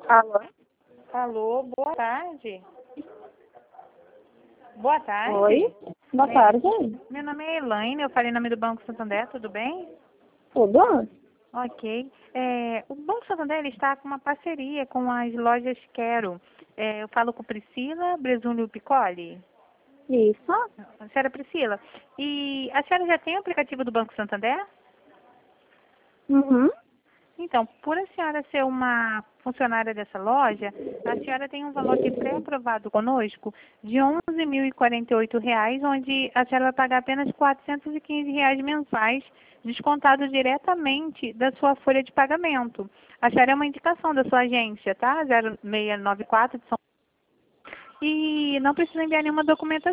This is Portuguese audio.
Alô? Alô, boa tarde. Boa tarde. Oi? Boa tarde. Meu nome é Elaine, eu falei em nome do Banco Santander, tudo bem? Tudo? Ok. O Banco Santander ele está com uma parceria com as lojas Quero. Eu falo com Priscila Bresunio Piccoli. Isso? A senhora Priscila. E a senhora já tem o aplicativo do Banco Santander? Uhum. Então, por a senhora ser uma funcionária dessa loja, a senhora tem um valor de pré-aprovado conosco de R$ 11.048, onde a senhora vai pagar apenas R$ 415 mensais, descontado diretamente da sua folha de pagamento. A senhora é uma indicação da sua agência, tá? 0694 de São Paulo. E não precisa enviar nenhuma documentação.